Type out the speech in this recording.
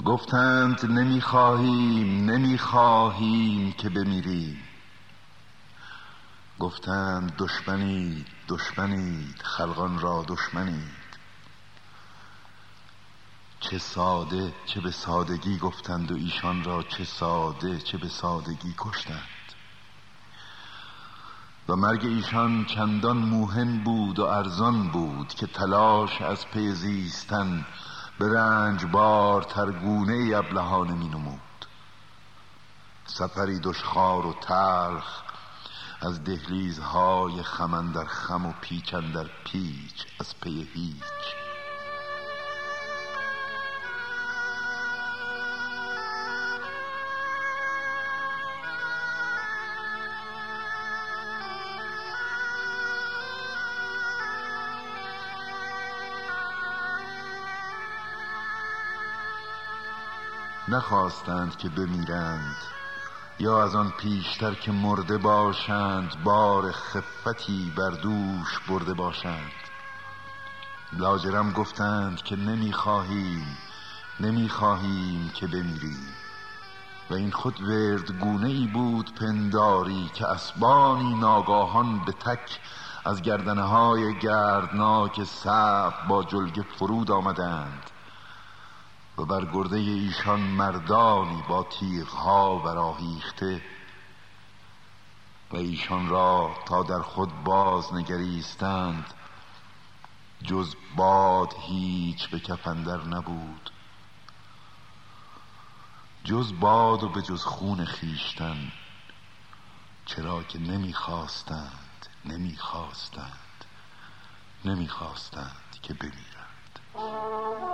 گفتند نمیخواهیم که بمیریم. گفتند دشمنید خلقان را دشمنید. چه ساده چه به سادگی گفتند و ایشان را چه ساده چه به سادگی کشتند. و مرگ ایشان چندان موهن بود و ارزان بود که تلاش از پی زیستن به رنجبار ترگونه ابلهانه می نمود. سفری دشخوار و تلخ از دهلیزهای خم اندر خم و پیچ اندر پیچ از پی هیچ. نخواستند که بمیرند یا از آن پیشتر که مرده باشند بار خفتی بر دوش برده باشند. لاجرم گفتند که نمیخواهیم که بمیریم. و این خود وردگونه ای بود پنداری که اسبانی ناگاهان به تک از گردنهای گردناک صف با جلگه فرود آمدند و بر گرده ایشان مردانی با تیغها برآهیخته و ایشان را تا در خود باز نگریستند جز باد هیچ به کف اندر نبود، جز باد و به جز خون خویشتن، چرا که نمیخواستند که بمیرند.